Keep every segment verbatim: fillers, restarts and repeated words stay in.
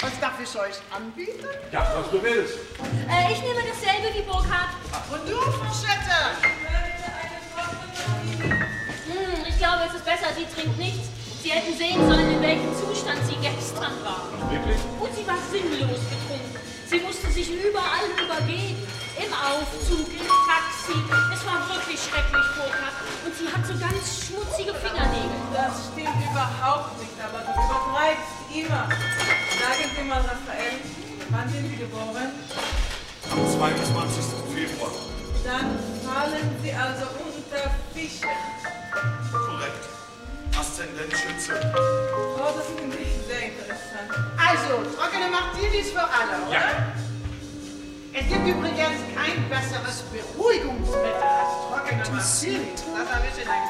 Was darf ich euch anbieten? Ja, was du willst. Äh, ich nehme dasselbe wie Burkhard. Und du, Franchette? Hm, ich glaube, es ist besser, sie trinkt nichts. Sie hätten sehen sollen, in welchem Zustand sie gestern war. Wirklich? Und sie war sinnlos betrunken. Sie musste sich überall übergeben. Im Aufzug, im Taxi. Es war wirklich schrecklich, Burkhard. Und sie hat so ganz schmutzige Fingernägel. Das stimmt überhaupt nicht, aber du übertreibst immer. Sagen Sie mal, Raphael, wann sind Sie geboren? Am zweiundzwanzigsten Februar. Dann fallen Sie also unter Fische. Korrekt. Aszendent Schütze. Oh, das finde ich sehr interessant. Also, trockene Martinis für alle, oder? Ja. Es gibt übrigens kein besseres Beruhigungsmittel als trockene Martinis. Das habe ich in ein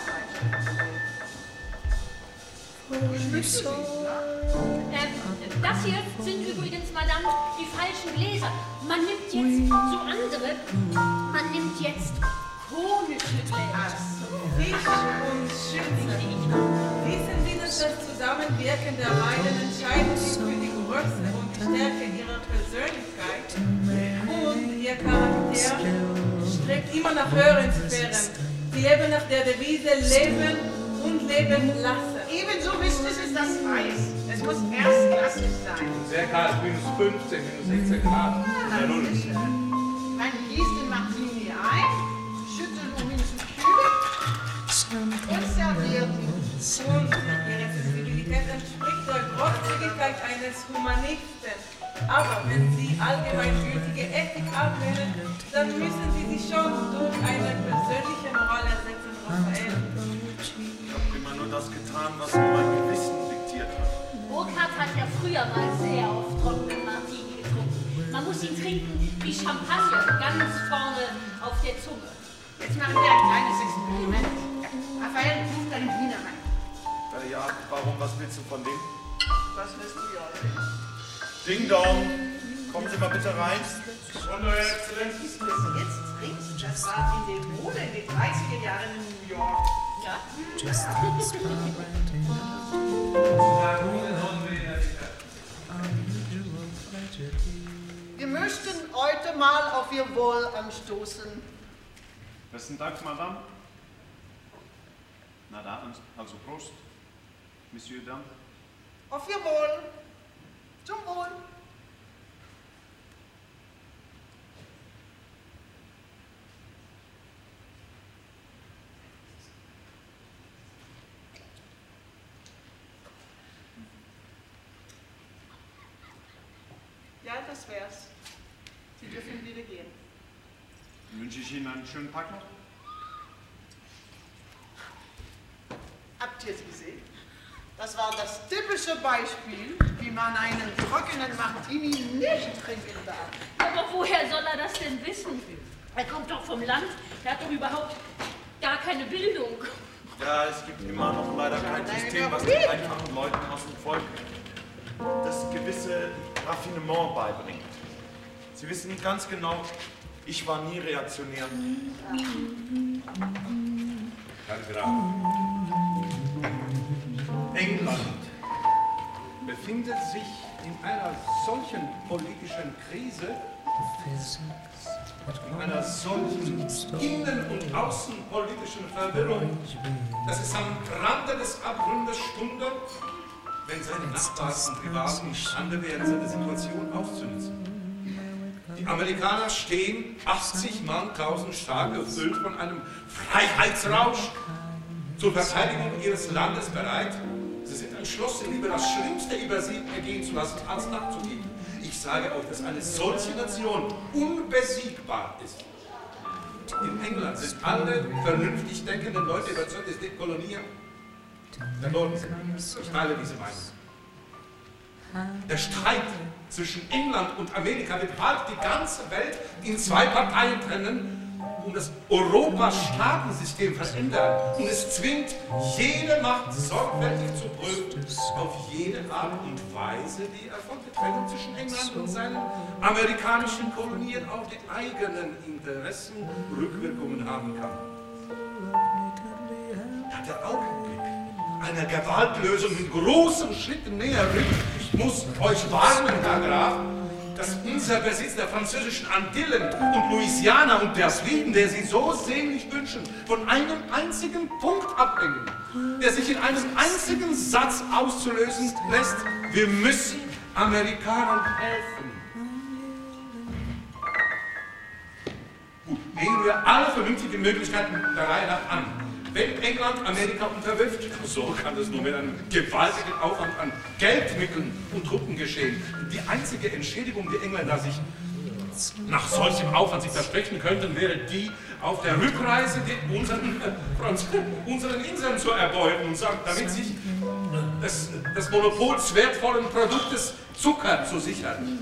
Frauenzeichen. Ich möchte sie, ne? Ähm, das hier sind übrigens, Madame, die falschen Gläser. Man nimmt jetzt so andere. Man nimmt jetzt konische Gläser. Fisch und Schütze. Wissen Sie, dass das Zusammenwirken der beiden entscheidend ist für die Größe und die Stärke ihrer Persönlichkeit? Und ihr Charakter strebt immer nach höheren Sphären. Sie leben nach der Devise Leben und Leben lassen. Ebenso wichtig ist das Eis. Es muss erstklassig sein. Sehr kalt, minus fünfzehn, minus sechzehn Grad. Ja, nun. Man gießt den Martini ein, schüttelt um ihn zu kühlen und serviert ihn. Und ihre Sensibilität entspricht der Großzügigkeit eines Humanisten. Aber wenn Sie allgemeingültige Ethik ablehnen, dann müssen Sie sich schon durch eine persönliche Moral ersetzen, Raphael. Ich habe immer nur das getan, was mir mein Gewissen diktiert hat. Burkhard hat ja früher mal sehr oft trockenen Martini getrunken. Man muss ihn trinken wie Champagner, ganz vorne auf der Zunge. Jetzt machen wir ein kleines Experiment. Raphael, ruf deinen Diener rein. Äh, ja, warum, was willst du von dem? Was wirst du ja sehen? Ding Dong, kommen Sie mal bitte rein. Und Euer Exzellenz, ist das jetzt trinkt, das war in den Mode in den dreißiger Jahren in New York. Ja? Wir möchten heute mal auf Ihr Wohl anstoßen. Besten Dank, Madame. Na dann, also Prost, Monsieur Dame. Auf Ihr Wohl. Zum Wohl. Ja, das wär's. Sie dürfen wieder gehen. Wünsche ich Ihnen einen schönen Tag noch? Habt ihr es gesehen? Das war das typische Beispiel, wie man einen trockenen Martini nicht trinken darf. Aber woher soll er das denn wissen? Er kommt doch vom Land, er hat doch überhaupt gar keine Bildung. Ja, es gibt immer noch leider kein System, was den einfachen Leuten aus dem Volk das gewisse Raffinement beibringt. Sie wissen ganz genau, ich war nie reaktionär. Herr Graf, England befindet sich in einer solchen politischen Krise, in einer solchen innen- und außenpolitischen Verwirrung, dass es am Rande des Abgrundes stunde, wenn seine Nachbarn und Rivalen imstande wären, seine Situation auszunutzen. Die Amerikaner stehen achtzig Mann, tausend stark, gefüllt von einem Freiheitsrausch, zur Verteidigung ihres Landes bereit. Sie sind entschlossen, lieber das Schlimmste über sie ergehen zu lassen, als nachzugeben. Ich sage euch, dass eine solche Nation unbesiegbar ist. In England sind alle vernünftig denkenden Leute überzeugt, dass die Kolonien verloren sind. Ich teile diese Meinung. Der Streit zwischen England und Amerika wird bald die ganze Welt in zwei Parteien trennen und das Europa-Staatensystem verändern. Und es zwingt jede Macht sorgfältig zu prüfen, auf jede Art und Weise, wie er von der Trennung zwischen England und seinen amerikanischen Kolonien auf die eigenen Interessen Rückwirkungen haben kann. Da der Augenblick einer Gewaltlösung in großen Schritten näher rückt, muss euch warnen, Herr Graf, dass unser Besitz der französischen Antillen und Louisiana und der Frieden, der Sie so sehnlich wünschen, von einem einzigen Punkt abhängen, der sich in einem einzigen Satz auszulösen lässt: Wir müssen Amerikanern helfen. Gut, nehmen wir alle vernünftigen Möglichkeiten der Reihe nach an. Wenn England Amerika unterwirft, so kann es nur mit einem gewaltigen Aufwand an Geldmitteln und Truppen geschehen. Die einzige Entschädigung, die Engländer sich nach solchem Aufwand sich versprechen könnten, wäre die, auf der Rückreise die unseren, äh, unseren Inseln zu erbeuten und sagen, damit sich das, das Monopol des wertvollen Produktes Zucker zu sichern.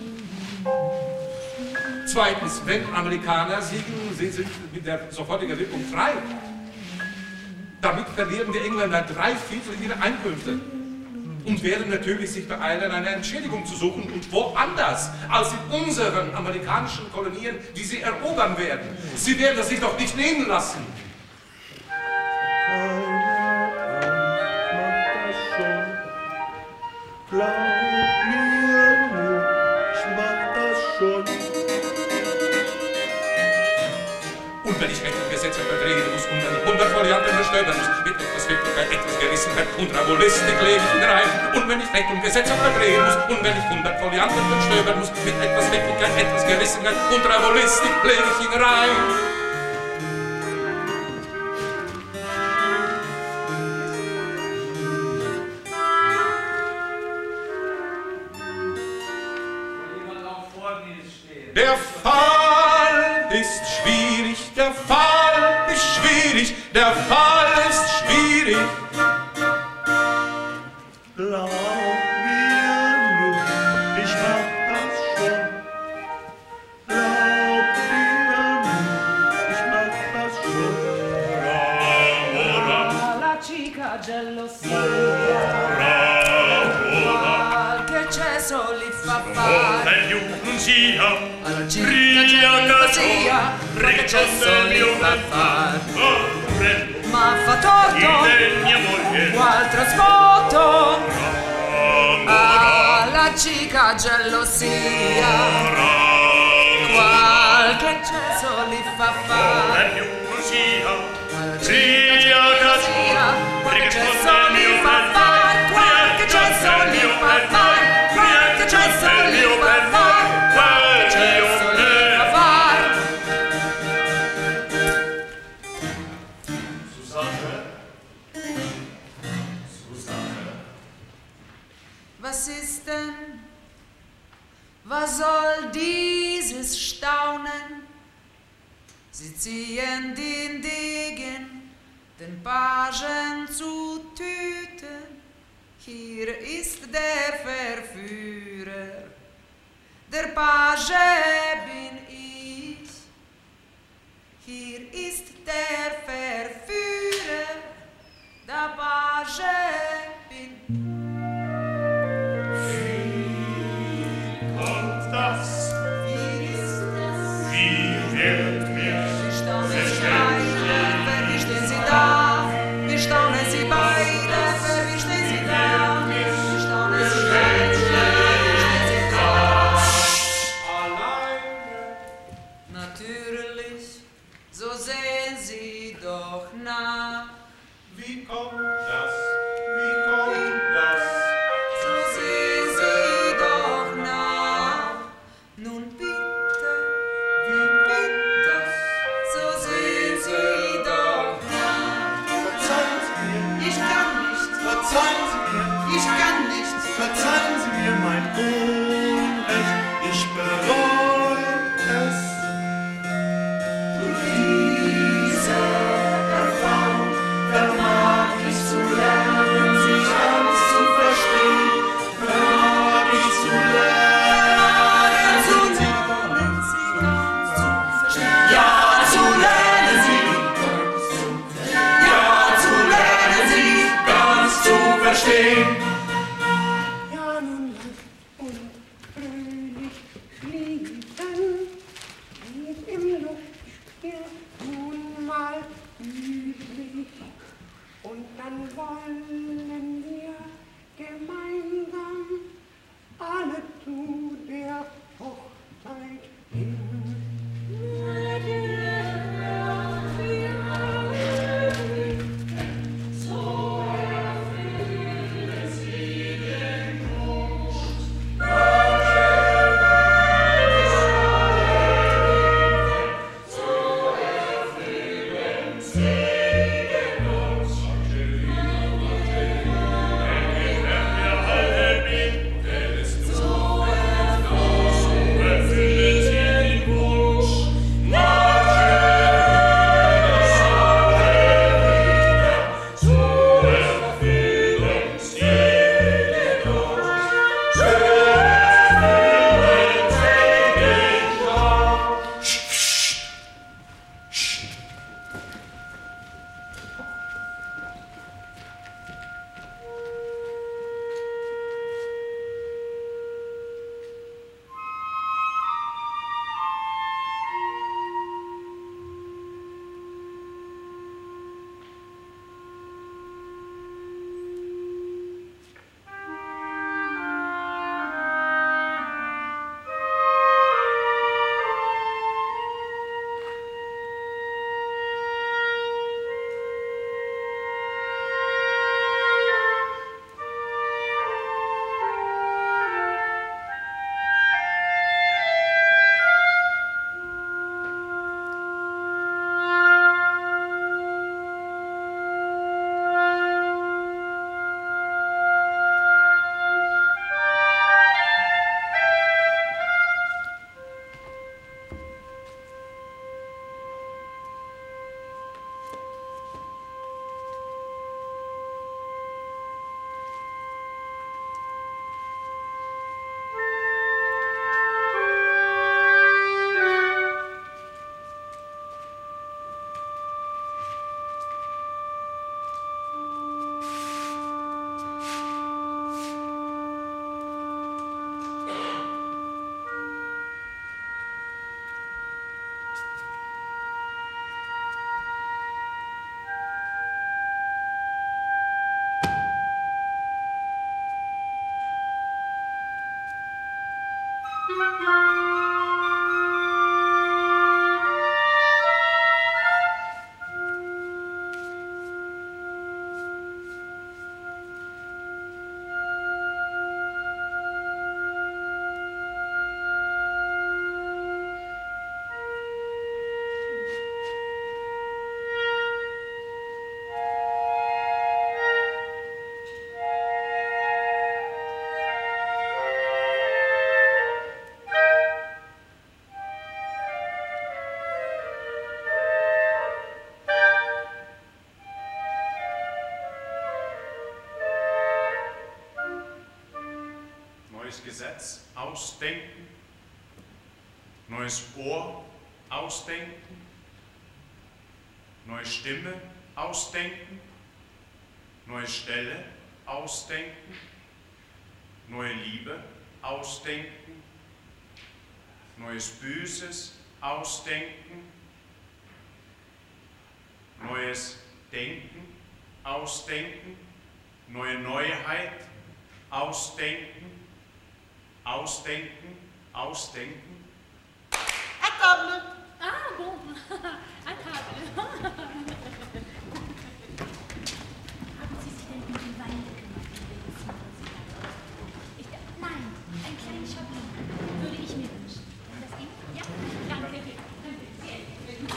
Zweitens, wenn Amerikaner siegen, sind sie mit der sofortigen Wirkung frei. Damit verlieren die Engländer drei Viertel ihrer Einkünfte und werden natürlich sich beeilen, eine Entschädigung zu suchen und woanders als in unseren amerikanischen Kolonien, die sie erobern werden. Sie werden es sich doch nicht nehmen lassen. Glaub mir nur, ich mach das schon. Und wenn ich Recht und Gesetze verdrehen muss und wenn ich hundert Varianten bestöbern muss, mit etwas Wirklichkeit, etwas Gerissenheit und Rabulistik lebe ich hinein. Und wenn ich Recht und Gesetze verdrehen muss und wenn ich hundert Varianten bestöbern muss, mit etwas Wirklichkeit, etwas Gerissenheit und Rabulistik lebe ich hinein. Der Fall ist schwierig, der Fall ist schwierig, der Fall ist schwierig. Glaub mir nur, ich mach das schon. Glaub mir nur, ich mach das schon. La chica gelosia, qualche cesso li fa fare. Alla città gelosia, qualche cesso li fa fare. Ma fa torto, qual trasporto. Alla città gelosia, qualche cesso li fa fare. Alla città gelosia, qualche cesso li fa fare. Qualche cesso li fa fare. Qualche cesso li fa fare. Was ist denn, was soll dieses Staunen? Sie ziehen den Degen, den Pagen zu töten. Hier ist der Verführer, der Page bin ich. Hier ist der Verführer, der Page bin ich. Das, wie wird mir Beide, verwischten sie da, wir staunen sie beide, verwischten sie da, wir staunen sie beide, verwischten sie da. Alleine. Natürlich, so sehen sie doch nach. Wie kommt das? Wie kommt das? So sehen sie doch nach. Nun bitte, Wie kommt das? so sehen sie doch nach. Verzeihen Sie mir, ich kann nicht. Verzeihen Sie mir, ich kann nicht. Verzeihen Sie mir mein Unrecht, ich bereue es. Durch diese Erfahrung vermag ich zu lernen, sich ganz zu verstehen. Vermag ich zu Lernen zu lernen, sie ganz zu verstehen. Ja, zu lernen, sie ja, zu lernen, sie ganz zu verstehen. Ja, nun lang und Gesetz ausdenken, neues Ohr ausdenken, neue Stimme ausdenken, neue Stelle ausdenken, neue Liebe ausdenken, neues Böses ausdenken, neues Denken ausdenken, neue Neuheit ausdenken, Ausdenken, ausdenken. Un table. Ah, bon. Un table. Haben Sie sich denn um den Wein gekümmert, den wir jetzt hier haben? Ich, nein, einen kleinen Chablis würde ich mir wünschen. Ist das Ihnen? Ja? Danke. Danke. Sehr gut.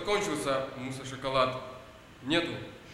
кончился мусор-шоколад. Нету.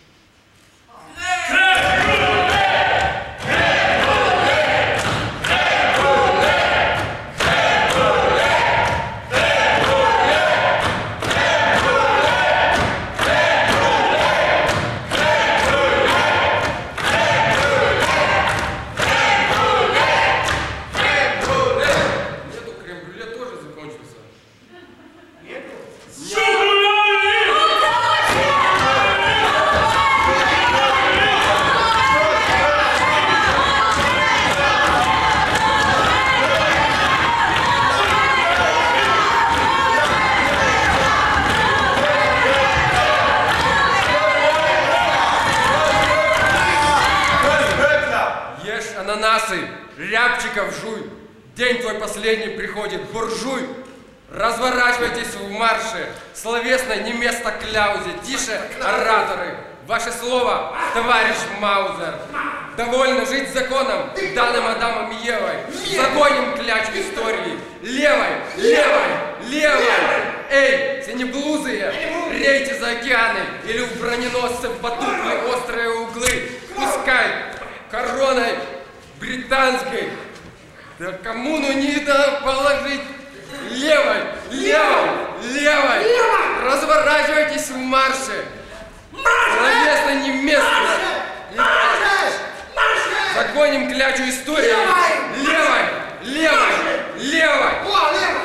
Ананасы, рябчиков жуй, день твой последний приходит, буржуй. Разворачивайтесь в марше, словесно не место кляузе, тише, ораторы. Ваше слово, товарищ Маузер. Довольно жить законом, данным Адамом и Евой. Загоним клячу истории. Левой, левой, левой. Эй, синеблузые, рейте за океаны, или в броненосцев потухли острые углы. Пускай короной британской, да коммуну не да положить. Левой, левой, левой, разворачивайтесь в марше. Словесно не место. Загоним клячу историю. Левой, левой, левой.